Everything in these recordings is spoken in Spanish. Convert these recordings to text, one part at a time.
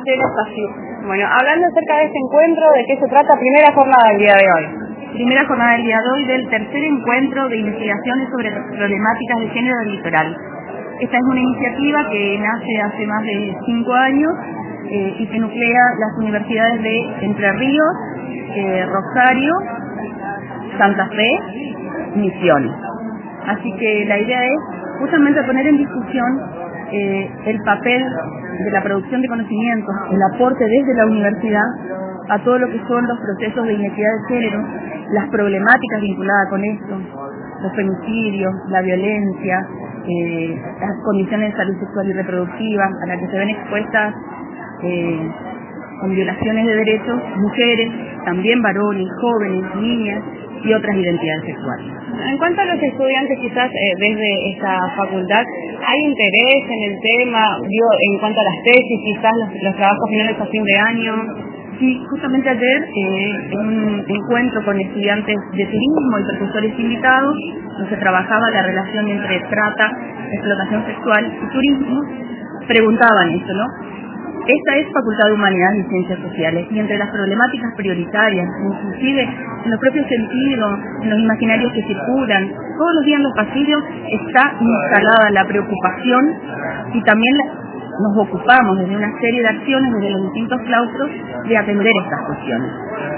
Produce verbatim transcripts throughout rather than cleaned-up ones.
tiene espacio. Bueno, hablando acerca de este encuentro, ¿de qué se trata? Primera jornada del día de hoy. Primera jornada del día de hoy del tercer encuentro de investigaciones sobre problemáticas de género del litoral. Esta es una iniciativa que nace hace más de cinco años eh, y que nuclea las universidades de Entre Ríos, eh, Rosario, Santa Fe, Misiones. Así que la idea es justamente poner en discusión eh, el papel de la producción de conocimientos, el aporte desde la universidad a todo lo que son los procesos de identidad de género, las problemáticas vinculadas con esto, los femicidios, la violencia, eh, las condiciones de salud sexual y reproductiva a las que se ven expuestas eh, con violaciones de derechos mujeres, también varones, jóvenes, niñas y otras identidades sexuales. En cuanto a los estudiantes, quizás eh, desde esta facultad, ¿hay interés en el tema? Digo, en cuanto a las tesis, quizás los, los trabajos finales a fin de año. Sí, justamente ayer, eh, en un encuentro con estudiantes de turismo y profesores invitados, donde se trabajaba la relación entre trata, explotación sexual y turismo, preguntaban esto, ¿no? Esta es Facultad de Humanidades y Ciencias Sociales, y entre las problemáticas prioritarias, inclusive en los propios sentidos, en los imaginarios que circulan, todos los días en los pasillos está instalada la preocupación y también la, nos ocupamos desde una serie de acciones, desde los distintos claustros, de atender estas cuestiones.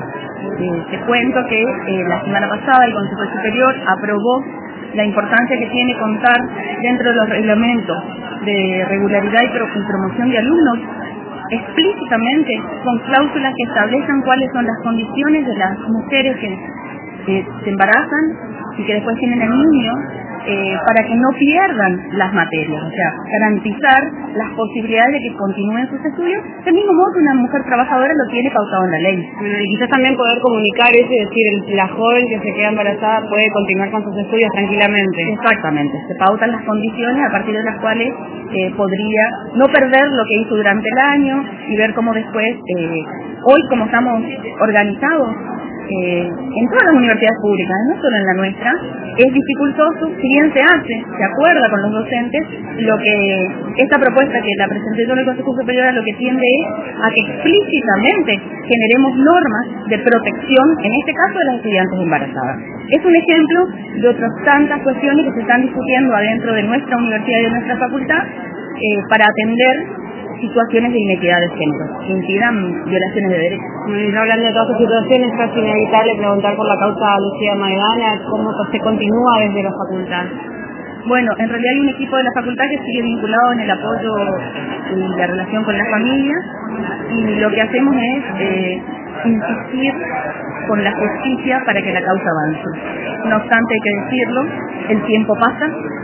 Eh, te cuento que eh, la semana pasada el Consejo Superior aprobó la importancia que tiene contar dentro de los reglamentos de regularidad y, pro y promoción de alumnos explícitamente con cláusulas que establezcan cuáles son las condiciones de las mujeres que eh, se embarazan y que después tienen el niño, eh, para que no pierdan las materias, o sea, garantizar las posibilidades de que continúen sus estudios, del mismo modo que una mujer trabajadora lo tiene pautado en la ley. Bueno, y quizás también poder comunicar eso y decir, el, la joven que se queda embarazada puede continuar con sus estudios tranquilamente. Exactamente, se pautan las condiciones a partir de las cuales eh, podría no perder lo que hizo durante el año y ver cómo después, eh, hoy como estamos organizados, Eh, en todas las universidades públicas, no solo en la nuestra, es dificultoso, si bien se hace, se acuerda con los docentes, lo que esta propuesta que la presenté yo en el Consejo Superior lo que tiende es a que explícitamente generemos normas de protección, en este caso de las estudiantes embarazadas. Es un ejemplo de otras tantas cuestiones que se están discutiendo adentro de nuestra universidad y de nuestra facultad eh, para atender situaciones de inequidad de género que impidan violaciones de derechos. Bueno, hablando de todas estas situaciones, es casi inevitable preguntar por la causa Lucía Maidana, cómo se continúa desde la facultad. Bueno, en realidad hay un equipo de la facultad que sigue vinculado en el apoyo y la relación con la familia, y lo que hacemos es eh, insistir con la justicia para que la causa avance. No obstante, hay que decirlo, el tiempo pasa,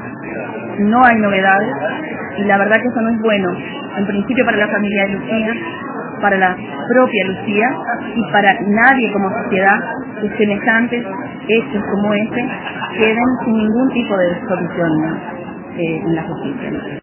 no hay novedades, y la verdad que eso no es bueno, en principio para la familia de Lucía, para la propia Lucía y para nadie como sociedad, que semejantes hechos como este queden sin ningún tipo de solución eh, en la justicia.